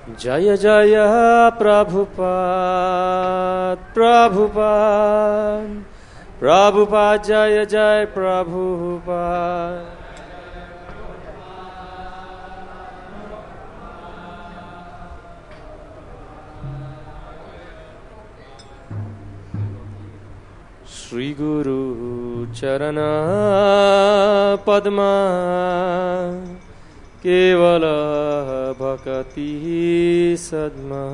जय जय प्रभुपाद प्रभुपाद प्रभुपाद जय जय प्रभुपाद। श्री गुरु चरण पद्मा केवल भक्ति सद्मा।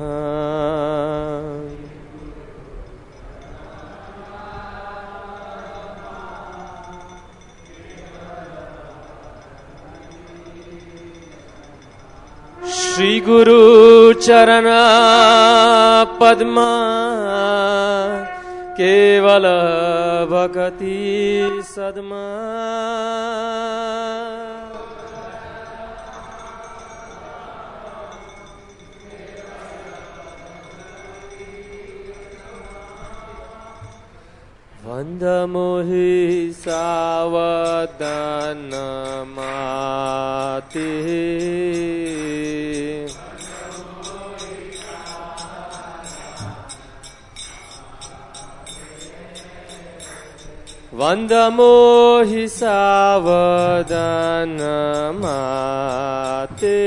श्री गुरु चरण पद्मा केवल भक्ति सद्मा। वंद मोहि सावधान माते वंद मोहि सावधान माते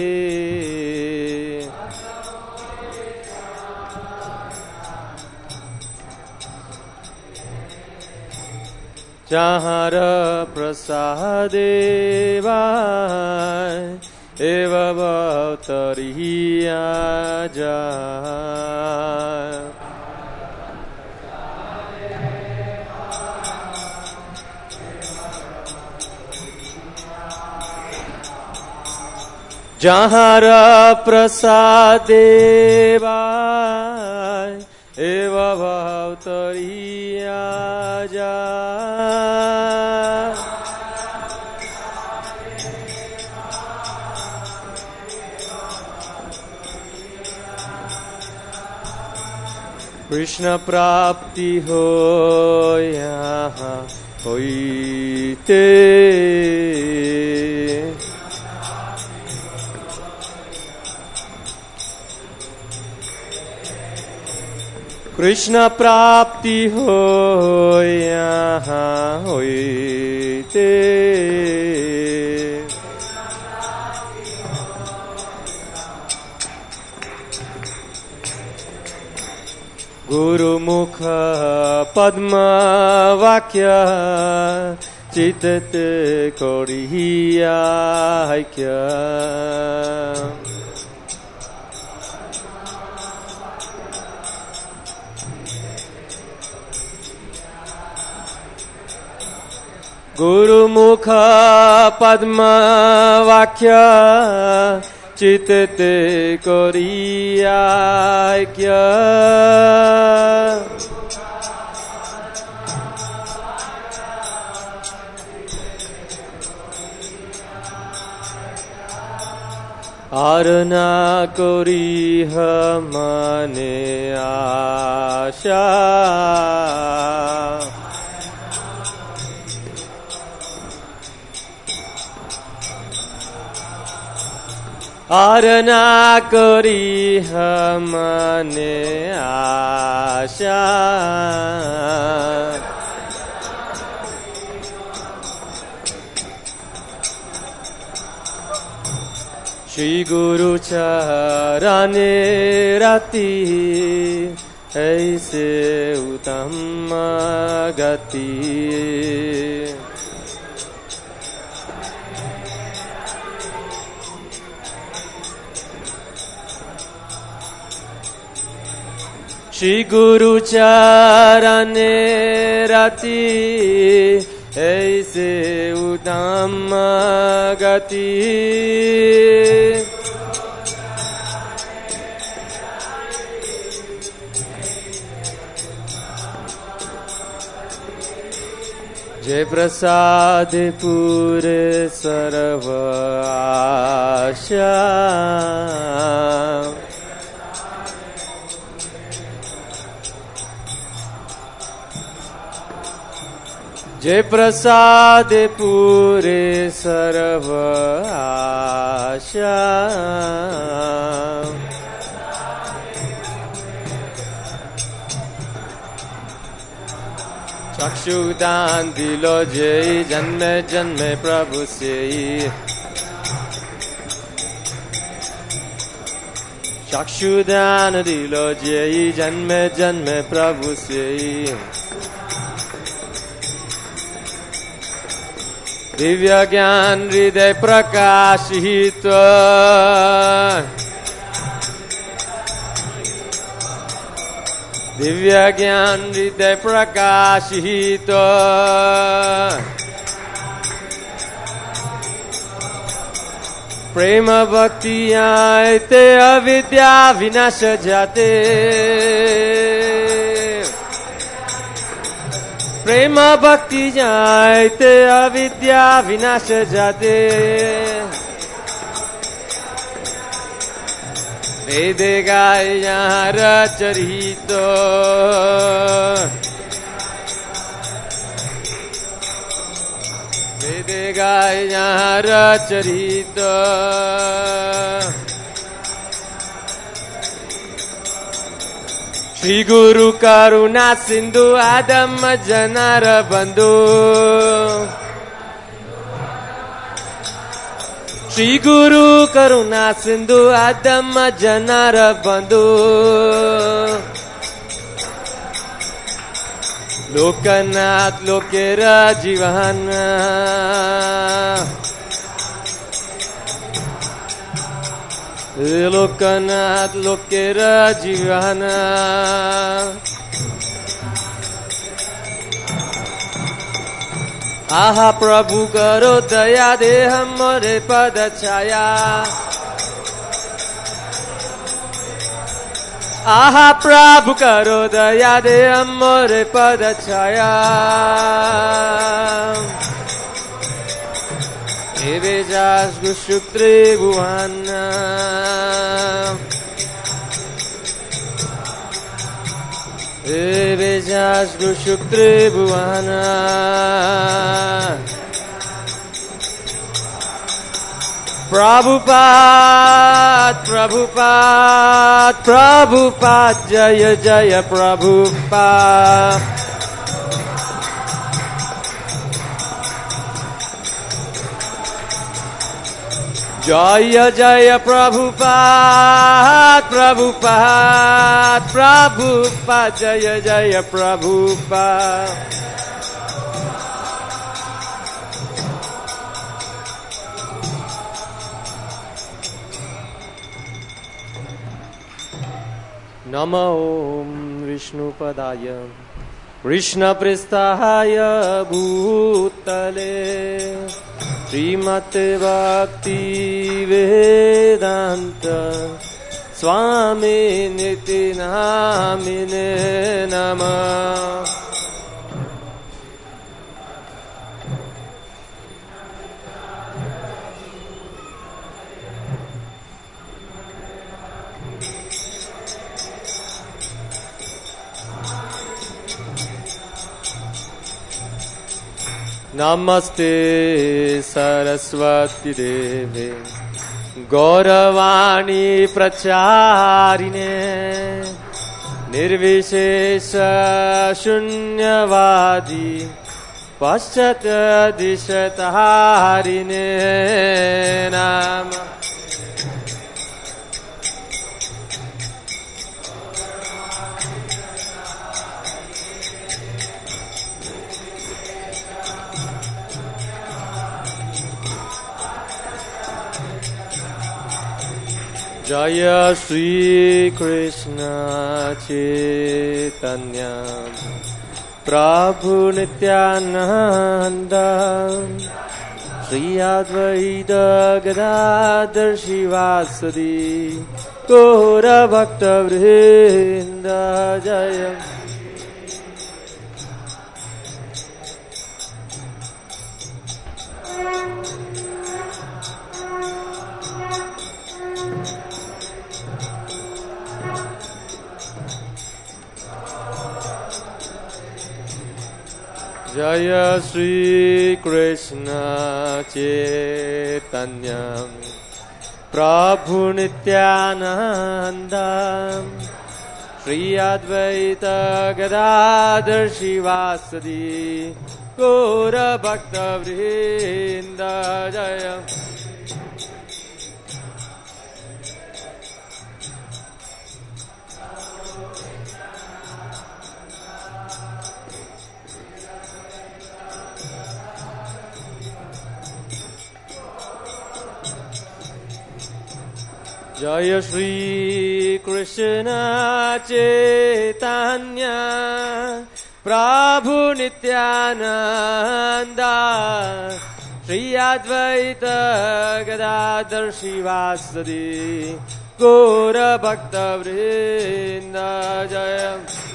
जहाँ प्रसादेवा एव भवतरिया जाय। जहाँ प्रसादेवा एव भवतरिया जाय। कृष्ण प्राप्ति हो यहाँ होइते कृष्ण प्राप्ति हो यहाँ होइते गुरुमुख पद्म वाक्य चित्ते करिया ऐक्य। गुरुमुख पद्म वाक्य चित्ते करिया ऐक्य। और ना करिह मने आशा और ना करिह मने आशा। श्री गुरु चरणे रति ऐसे उत्तम गति। श्री गुरु चरणे रति ऐसे उत्तम गति। जय प्रसाद पूरे सर्व आशा। जय प्रसाद पूरे सर्व आशा चक्षुदान दिलो जय जन्मे जन्मे प्रभु से चक्षुदान दिलो जय जन्मे जन्मे प्रभु से दिव्य ज्ञान हृदय प्रकाशित दिव्य ज्ञान हृदय प्रकाशित प्रेम भक्ति आते अविद्या विनाश जाते प्रेम भक्ति जाते अविद्या विनाश जाते वेद गाय चरित वेद गाय चरित श्री गुरु करुणा सिंधु आदम जनार बंधु श्री गुरु करुणा सिंधु आदम जनार बंधु लोकनाथ लोकेर जीवन लोकनाथ लोकेर जीवन आहा प्रभु करो दया दे हमरे पद छाया आहा प्रभु करो दया दे हमरे पद छाया एवे जास गुशुक्रे भुवाना एवे जास गुशुक्रे भुवाना प्रभुपाद प्रभुपाद प्रभुपाद जय जय प्रभुपाद जय जय प्रभुपाद प्रभुपाद प्रभुपाद जय जय प्रभुपाद नमो विष्णुपदाय कृष्णपृष्ठाय भूतले श्रीमते भक्ति वेदांत स्वामी निति नामिने नमः नमस्ते सरस्वती देवे गौरवाणी प्रचारिणे निर्विशेष शून्यवादी पश्चात दिशतारिणे नाम जय श्री कृष्ण चैतन्य प्रभु नित्यानंद श्री अद्वैत गदाधर शिवासदि गौर भक्त वृंद जय Jaya Shri Krishna Chaitanya Prabhu Nityananda Shri Advaita Gadadhar Shivasadi Gaura Bhakta Vrinda Jaya Jaya Shri Krishna Chaitanya Prabhu Nityananda Shri Advaita Gadadhar Shivasadi Gaura Bhakta Vrinda Jaya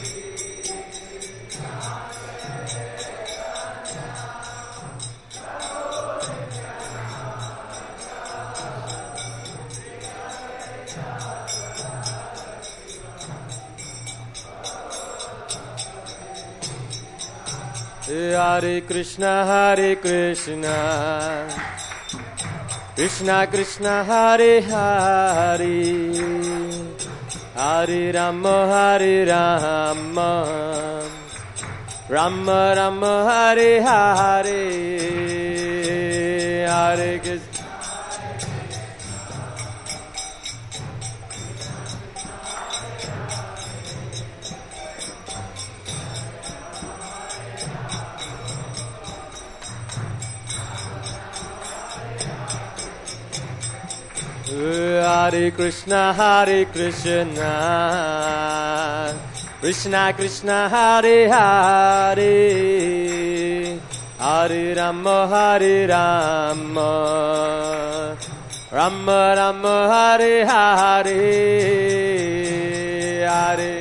Hare Krishna, Krishna Krishna, Hare Hare, Hare Rama, Rama Rama, Hare Hare, Hare Krishna. Hare Krishna, Krishna Krishna, Hare Hare, Hare Rama, Rama Rama, Hare Hare, Hare.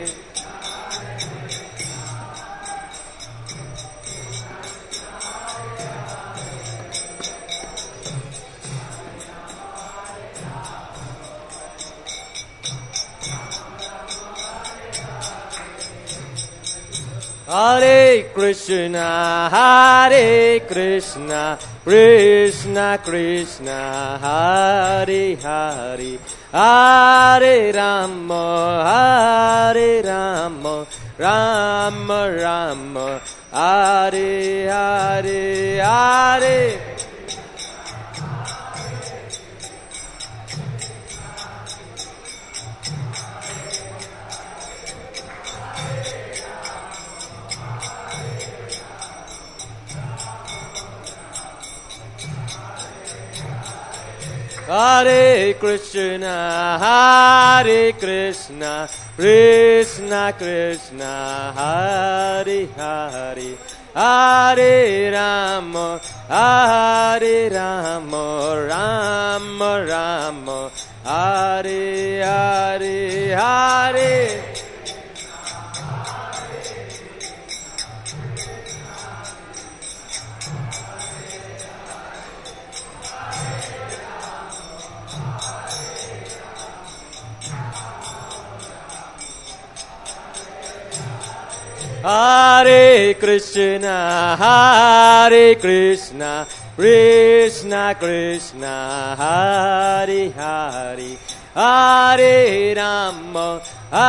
Hare Krishna, Krishna Krishna, Hare Hare, Hare Rama, Rama Rama, Hare Hare, Hare. Hare Krishna, Krishna Krishna, Hare Hare, Hare Rama, Rama Rama, Hare Hare, Hare. Hare Krishna, Krishna Krishna, Hare Hare, Hare Rama,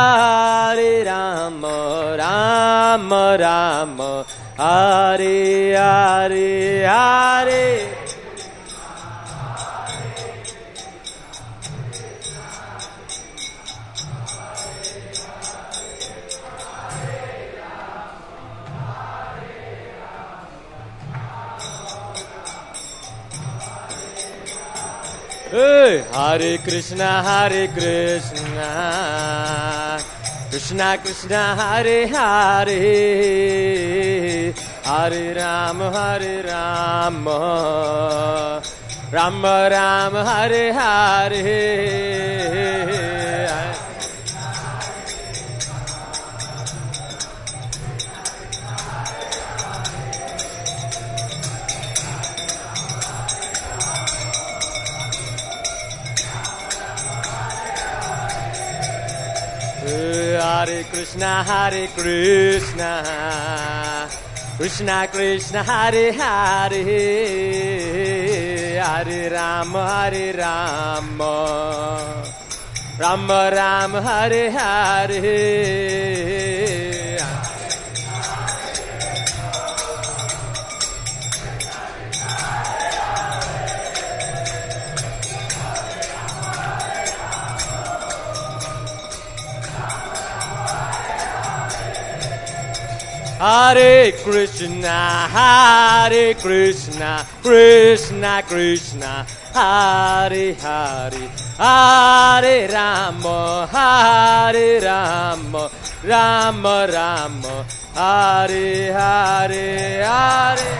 Rama Rama, Hare Hare, Hare. Hey, Hare Krishna, Krishna Krishna, Hare Hare, Hare Rama, Rama Rama, Hare Hare. Hare Krishna, Krishna Krishna Hare Hare Hare Rama Rama Rama Hare Hare Hare Krishna, Krishna Krishna, Hare Hare, Hare Rama, Rama Rama, Hare Hare, Hare.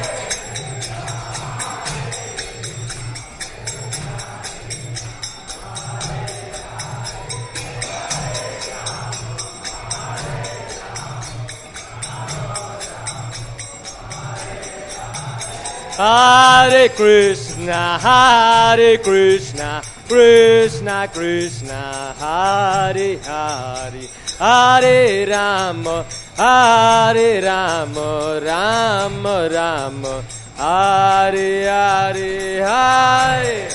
Hare Krishna, Krishna Krishna, Hare Hare, Hare Rama, Rama Rama, Hare Hare, Hare.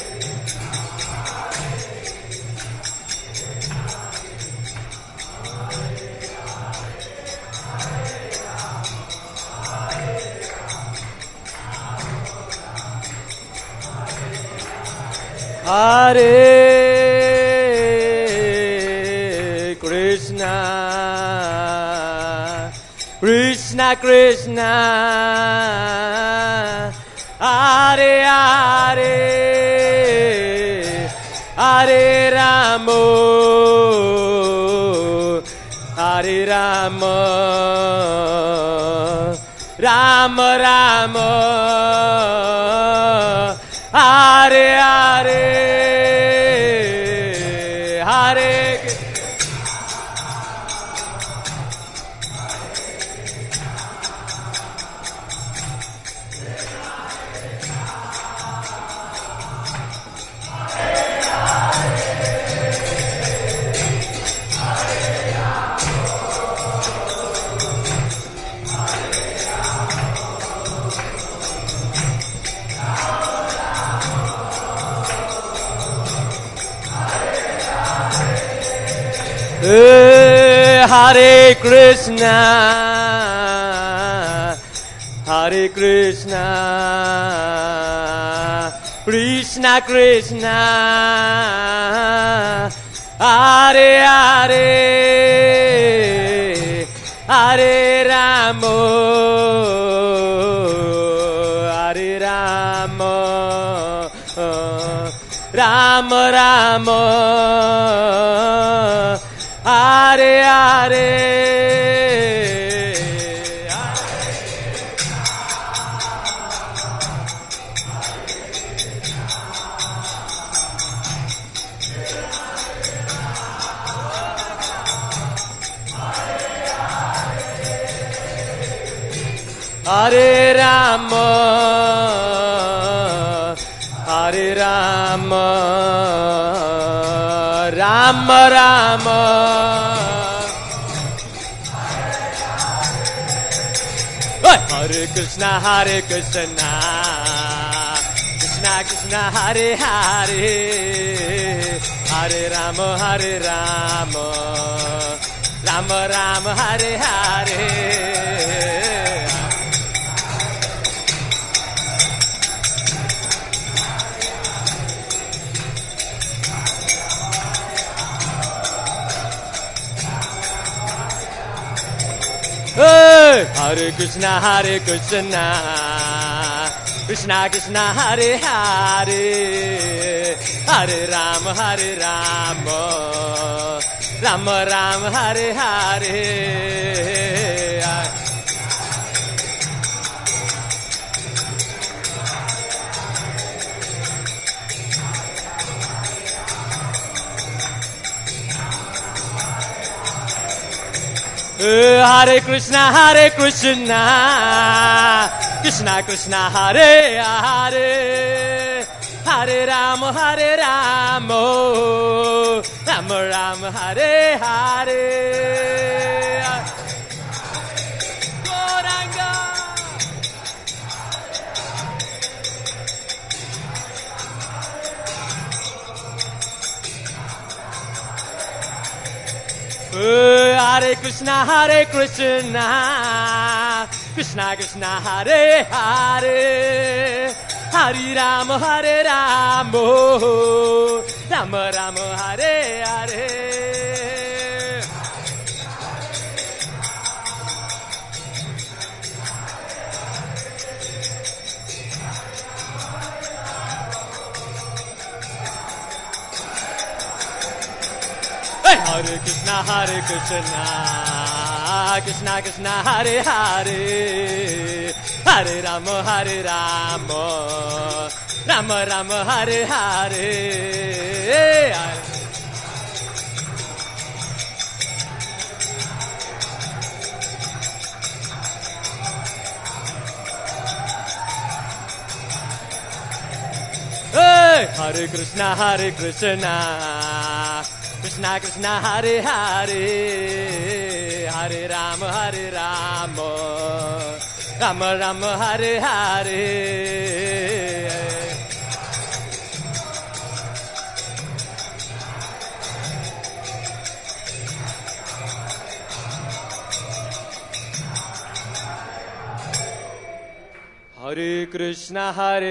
Hare Krishna, Krishna Krishna, Hare Hare, Hare Rama, Rama Rama, Hare Hare, Hare. Hare Krishna, Hare Krishna, Krishna Krishna, Hare Hare, Hare Rama, Rama Rama, Hare Hare. Hare Rama, Hare Rama, Rama Rama. Hare Krishna, Krishna Krishna, Hare Hare, Hare Rama, Rama Rama, Hare Hare. Hare Krishna, Krishna Krishna, Hare Hare, Hare Rama, Rama Rama, Hare Hare. Hare Krishna, Krishna Krishna, Hare Hare, Hare Rama, Rama Rama, Hare Hare. Gauranga, Hare Krishna, Krishna Krishna, Hare Hare, Hare Rama, Rama Rama, Hare Hare. Hare Krishna, Krishna Krishna, Hare Hare, Hare Rama, Rama Rama, Hare Hare. Hare Krishna, Krishna Krishna, Hare Hare, Hare Rama, Rama Rama, Hare Hare. Hare Krishna,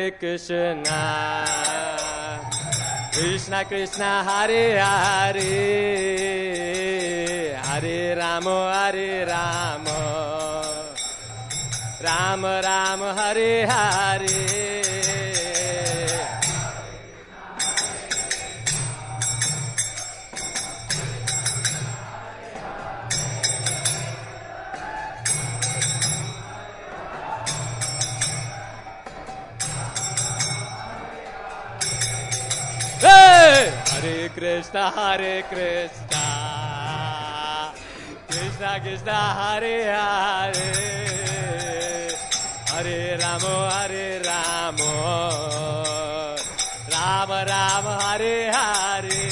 Krishna Krishna, Hare Hare, Hare Rama, Rama Rama, Hare Hare. Hare Krishna, Krishna Krishna, Hare Hare, Hare Rama, Rama Rama, Hare Hare.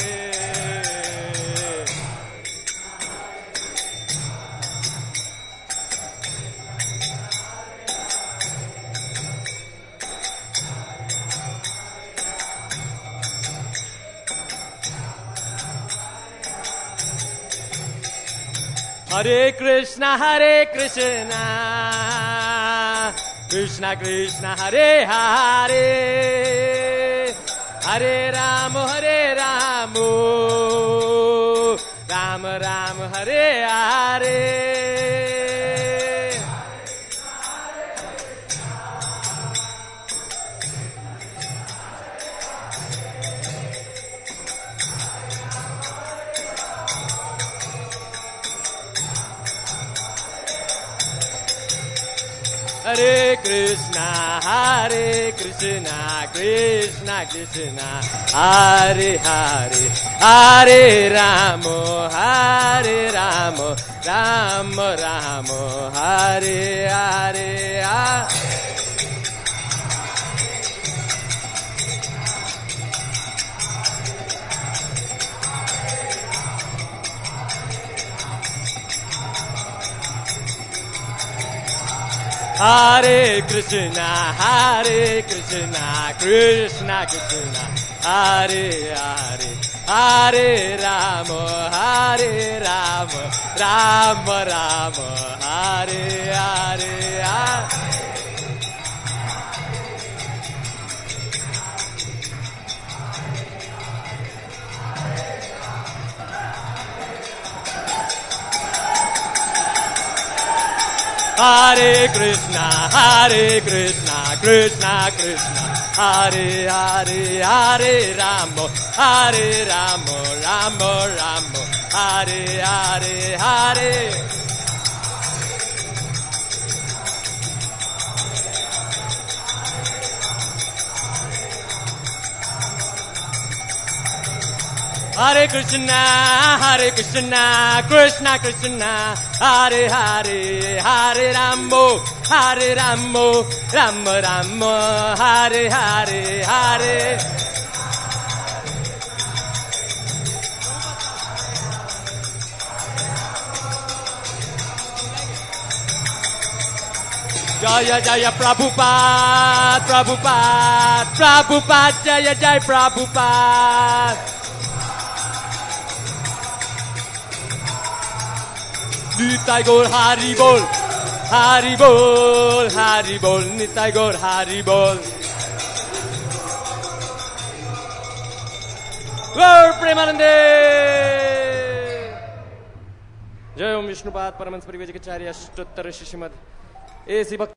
Hare Krishna, Krishna Krishna, Hare Hare, Hare Rama, Rama Rama, Hare Hare. Hare Krishna, Krishna Krishna, Hare Hare, Hare Rama, Rama Rama, Hare Hare. Hare Krishna, Krishna Krishna, Hare Hare, Hare Rama, Rama Rama, Hare Hare. Hare Krishna, Krishna Krishna, Hare Hare, Hare Rama, Rama Rama, Hare Hare, Hare. Hare Krishna, Krishna Krishna, Hare Hare, Hare Rama, Rama Rama, Hare Hare, Hare. Jaya Jaya Prabhupada, Prabhupada, Jaya Jaya Prabhupada. Nitai गौर हरि बोल हरि बोल हरि बोल निताई गौर हरि बोल गौर प्रेमानंदे जय ओम विष्णुपाद परमहंस परिव्राजकाचार्य अष्टोत्तर श्रीमद ऐसी भक्ति